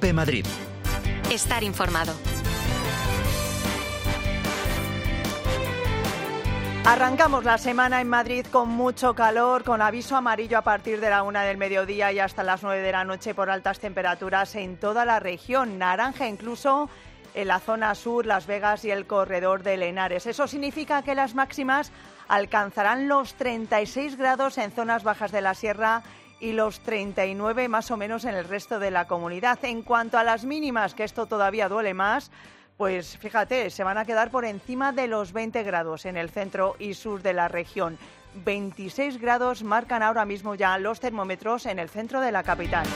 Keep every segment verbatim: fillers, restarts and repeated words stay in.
COPE Madrid. Estar informado. Arrancamos la semana en Madrid con mucho calor, con aviso amarillo a partir de la una del mediodía y hasta las nueve de la noche por altas temperaturas en toda la región. Naranja incluso en la zona sur, Las Vegas y el corredor de Henares. Eso significa que las máximas alcanzarán los treinta y seis grados en zonas bajas de la sierra y los treinta y nueve más o menos en el resto de la comunidad. En cuanto a las mínimas, que esto todavía duele más, pues fíjate, se van a quedar por encima de los veinte grados en el centro y sur de la región. veintiséis grados marcan ahora mismo ya los termómetros en el centro de la capital.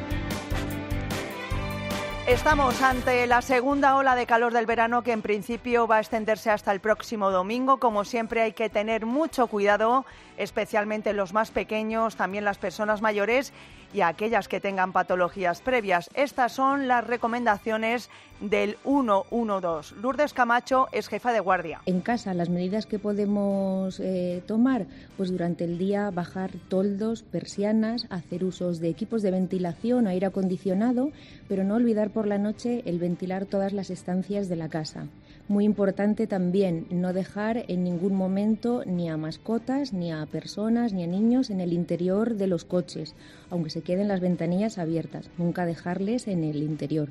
Estamos ante la segunda ola de calor del verano que en principio va a extenderse hasta el próximo domingo. Como siempre hay que tener mucho cuidado, especialmente los más pequeños, también las personas mayores y aquellas que tengan patologías previas. Estas son las recomendaciones del ciento doce. Lourdes Camacho es jefa de guardia. En casa, las medidas que podemos eh, tomar, pues durante el día bajar toldos, persianas, hacer usos de equipos de ventilación o aire acondicionado, pero no olvidar por la noche el ventilar todas las estancias de la casa. Muy importante también no dejar en ningún momento ni a mascotas, ni a personas, ni a niños en el interior de los coches, aunque se queden las ventanillas abiertas, nunca dejarles en el interior.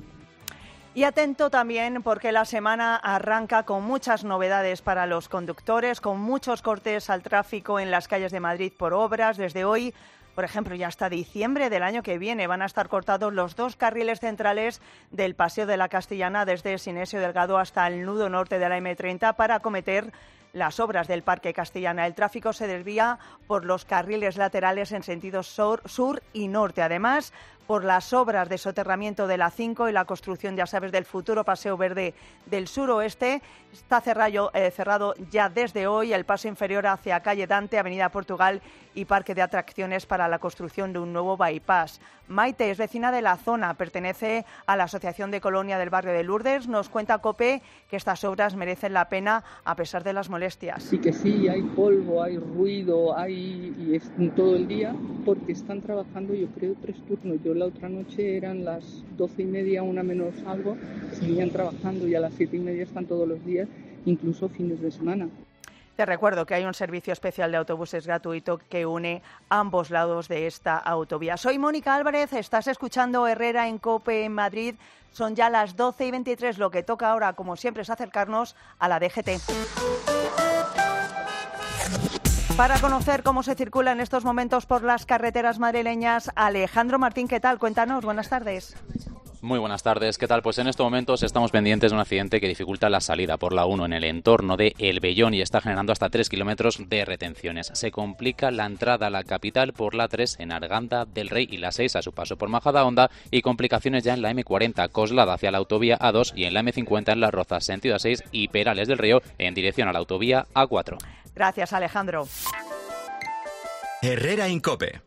Y atento también porque la semana arranca con muchas novedades para los conductores, con muchos cortes al tráfico en las calles de Madrid por obras. Desde hoy, por ejemplo, ya hasta diciembre del año que viene van a estar cortados los dos carriles centrales del Paseo de la Castellana desde Sinesio Delgado hasta el nudo norte de la eme treinta para acometer las obras del Parque Castellana. El tráfico se desvía por los carriles laterales en sentido sur, sur y norte. Además, por las obras de soterramiento de la cinco y la construcción, ya sabes, del futuro Paseo Verde del suroeste. Está cerrado, eh, cerrado ya desde hoy el paso inferior hacia Calle Dante, Avenida Portugal y Parque de Atracciones para la construcción de un nuevo bypass. Maite es vecina de la zona, pertenece a la Asociación de Colonia del Barrio de Lourdes. Nos cuenta COPE que estas obras merecen la pena a pesar de las molestias. Sí que sí, hay polvo, hay ruido, hay y es todo el día porque están trabajando, yo creo, tres turnos. Yo la otra noche eran las doce y media, una menos algo, seguían trabajando y a las siete y media están todos los días, incluso fines de semana. Te recuerdo que hay un servicio especial de autobuses gratuito que une ambos lados de esta autovía. Soy Mónica Álvarez, estás escuchando Herrera en COPE en Madrid. Son ya las doce y veintitrés, lo que toca ahora, como siempre, es acercarnos a la D G T. Para conocer cómo se circula en estos momentos por las carreteras madrileñas, Alejandro Martín, ¿qué tal? Cuéntanos, buenas tardes. Muy buenas tardes, ¿qué tal? Pues en estos momentos estamos pendientes de un accidente que dificulta la salida por la uno en el entorno de El Vellón y está generando hasta tres kilómetros de retenciones. Se complica la entrada a la capital por la tres en Arganda del Rey y la seis a su paso por Majadahonda y complicaciones ya en la eme cuarenta, Coslada hacia la autovía a dos y en la eme cincuenta en Las Rozas, sentido a seis y Perales del Río en dirección a la autovía a cuatro. Gracias, Alejandro. Herrera en COPE.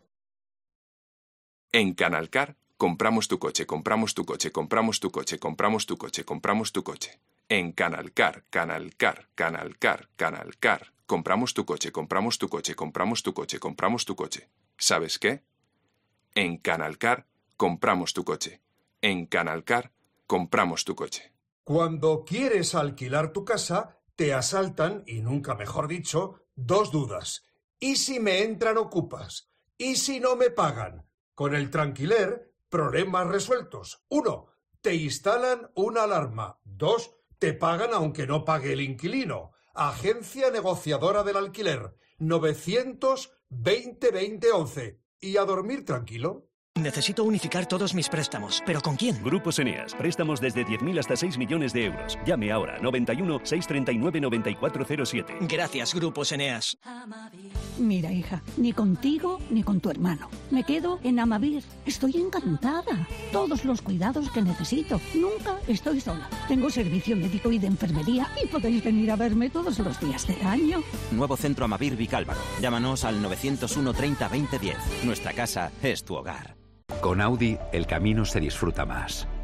En Canalcar compramos tu coche, compramos tu coche, compramos tu coche, compramos tu coche, compramos tu coche. En Canalcar, Canalcar, Canalcar, Canalcar. Compramos tu coche, compramos tu coche, compramos tu coche, compramos tu coche. ¿Sabes qué? En Canalcar compramos tu coche. En Canalcar compramos tu coche. Cuando quieres alquilar tu casa, te asaltan, y nunca mejor dicho, dos dudas. ¿Y si me entran ocupas? ¿Y si no me pagan? Con el Tranquiler, problemas resueltos. Uno, te instalan una alarma. Dos, te pagan aunque no pague el inquilino. Agencia negociadora del alquiler. novecientos veinte veinte once. Y a dormir tranquilo. Necesito unificar todos mis préstamos. ¿Pero con quién? Grupos Eneas. Préstamos desde diez mil hasta seis millones de euros. Llame ahora. noventa y uno, seiscientos treinta y nueve, noventa y cuatro cero siete. Gracias, Grupos Eneas. Mira, hija, ni contigo ni con tu hermano. Me quedo en Amavir. Estoy encantada. Todos los cuidados que necesito. Nunca estoy sola. Tengo servicio médico y de enfermería y podéis venir a verme todos los días del año. Nuevo centro Amavir Vicálvaro. Llámanos al novecientos uno, treinta, veinte, diez. Nuestra casa es tu hogar. Con Audi, el camino se disfruta más.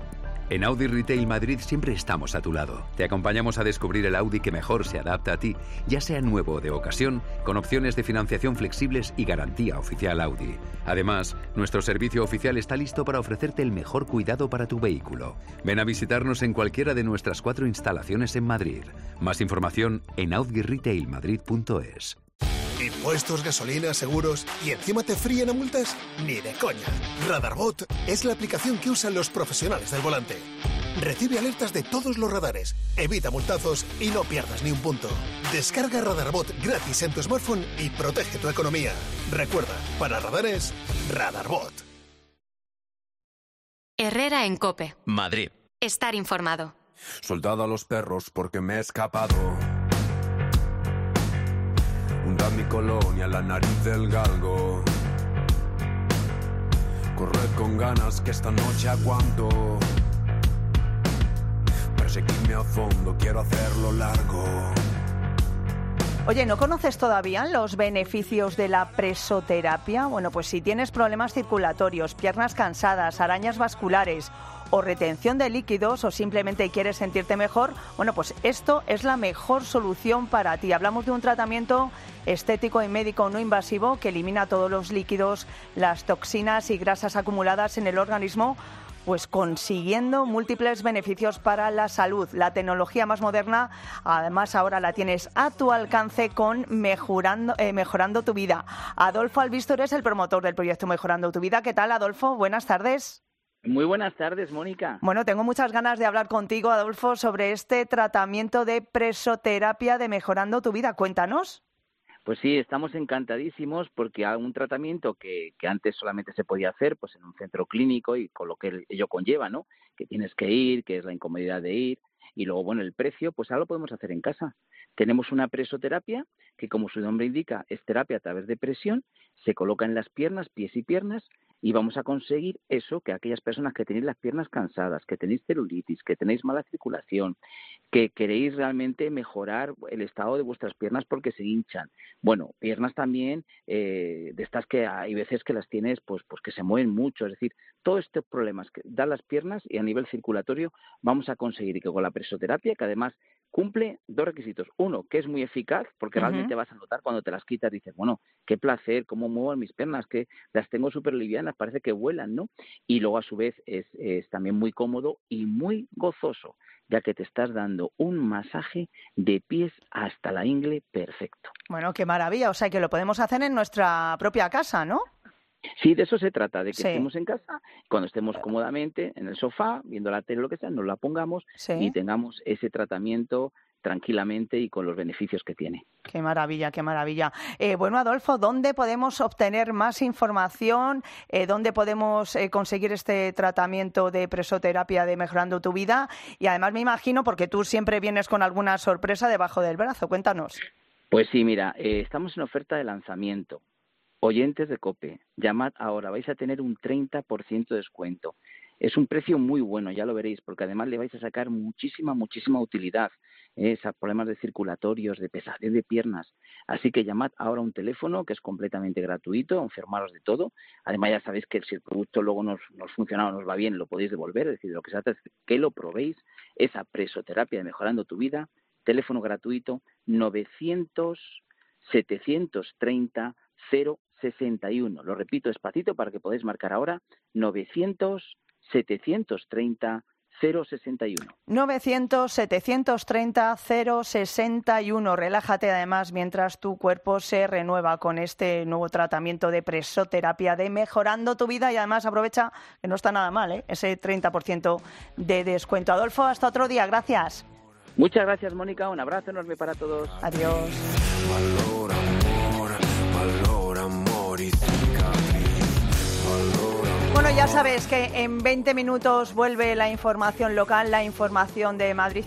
En Audi Retail Madrid siempre estamos a tu lado. Te acompañamos a descubrir el Audi que mejor se adapta a ti, ya sea nuevo o de ocasión, con opciones de financiación flexibles y garantía oficial Audi. Además, nuestro servicio oficial está listo para ofrecerte el mejor cuidado para tu vehículo. Ven a visitarnos en cualquiera de nuestras cuatro instalaciones en Madrid. Más información en audi retail madrid punto es. ¿Impuestos, gasolina, seguros y encima te fríen a multas? Ni de coña. Radarbot es la aplicación que usan los profesionales del volante. Recibe alertas de todos los radares, evita multazos y no pierdas ni un punto. Descarga Radarbot gratis en tu smartphone y protege tu economía. Recuerda, para radares, Radarbot. Herrera en COPE. Madrid. Estar informado. Soltado a los perros porque me he escapado. Hunda mi colonia, la nariz del galgo. Corred con ganas que esta noche aguanto. Perseguirme a fondo, quiero hacerlo largo. Oye, ¿no conoces todavía los beneficios de la presoterapia? Bueno, pues si tienes problemas circulatorios, piernas cansadas, arañas vasculares o retención de líquidos o simplemente quieres sentirte mejor, bueno, pues esto es la mejor solución para ti. Hablamos de un tratamiento estético y médico no invasivo que elimina todos los líquidos, las toxinas y grasas acumuladas en el organismo, pues consiguiendo múltiples beneficios para la salud. La tecnología más moderna, además ahora la tienes a tu alcance con Mejorando, eh, Mejorando tu Vida. Adolfo Albistor es el promotor del proyecto Mejorando tu Vida. ¿Qué tal, Adolfo? Buenas tardes. Muy buenas tardes, Mónica. Bueno, tengo muchas ganas de hablar contigo, Adolfo, sobre este tratamiento de presoterapia de Mejorando tu Vida. Cuéntanos. Pues sí, estamos encantadísimos porque hay un tratamiento que, que antes solamente se podía hacer pues en un centro clínico y con lo que ello conlleva, ¿no? Que tienes que ir, que es la incomodidad de ir y luego, bueno, el precio, pues ahora lo podemos hacer en casa. Tenemos una presoterapia que, como su nombre indica, es terapia a través de presión, se coloca en las piernas, pies y piernas, y vamos a conseguir eso, que aquellas personas que tenéis las piernas cansadas, que tenéis celulitis, que tenéis mala circulación, que queréis realmente mejorar el estado de vuestras piernas porque se hinchan. Bueno, piernas también eh, de estas que hay veces que las tienes pues, pues que se mueven mucho, es decir, todos estos problemas que dan las piernas y a nivel circulatorio vamos a conseguir y que con la presoterapia, que además cumple dos requisitos. Uno, que es muy eficaz, porque uh-huh. realmente vas a notar cuando te las quitas, dices, bueno, qué placer, cómo muevo mis piernas, que las tengo súper livianas, parece que vuelan, ¿no? Y luego, a su vez, es, es también muy cómodo y muy gozoso, ya que te estás dando un masaje de pies hasta la ingle perfecto. Bueno, qué maravilla, o sea, que lo podemos hacer en nuestra propia casa, ¿no? Sí, de eso se trata, de que sí. estemos en casa, cuando estemos cómodamente en el sofá, viendo la tele o lo que sea, nos la pongamos sí. y tengamos ese tratamiento tranquilamente y con los beneficios que tiene. Qué maravilla, qué maravilla. Eh, bueno, Adolfo, ¿dónde podemos obtener más información? Eh, ¿Dónde podemos eh, conseguir este tratamiento de presoterapia de Mejorando tu Vida? Y además me imagino, porque tú siempre vienes con alguna sorpresa debajo del brazo. Cuéntanos. Pues sí, mira, eh, estamos en oferta de lanzamiento. Oyentes de COPE, llamad ahora, vais a tener un treinta por ciento de descuento. Es un precio muy bueno, ya lo veréis, porque además le vais a sacar muchísima, muchísima utilidad. ¿eh? Esos problemas de circulatorios, de pesadez de piernas. Así que llamad ahora a un teléfono que es completamente gratuito, enfermaros de todo. Además ya sabéis que si el producto luego nos, nos funciona o nos va bien, lo podéis devolver. Es decir, lo que se trata es que lo probéis, esa presoterapia de Mejorando tu Vida, teléfono gratuito novecientos, setecientos treinta, cero sesenta y uno. Lo repito despacito para que podáis marcar ahora, novecientos, setecientos treinta, cero sesenta y uno. novecientos, setecientos treinta, cero sesenta y uno. Relájate además mientras tu cuerpo se renueva con este nuevo tratamiento de presoterapia de Mejorando tu Vida y además aprovecha, que no está nada mal, ¿eh? ese treinta por ciento de descuento. Adolfo, hasta otro día. Gracias. Muchas gracias, Mónica. Un abrazo enorme para todos. Adiós. Valor, amor, valor, amor y cicatriz. Valor, amor. Bueno, ya sabes que en veinte minutos vuelve la información local, la información de Madrid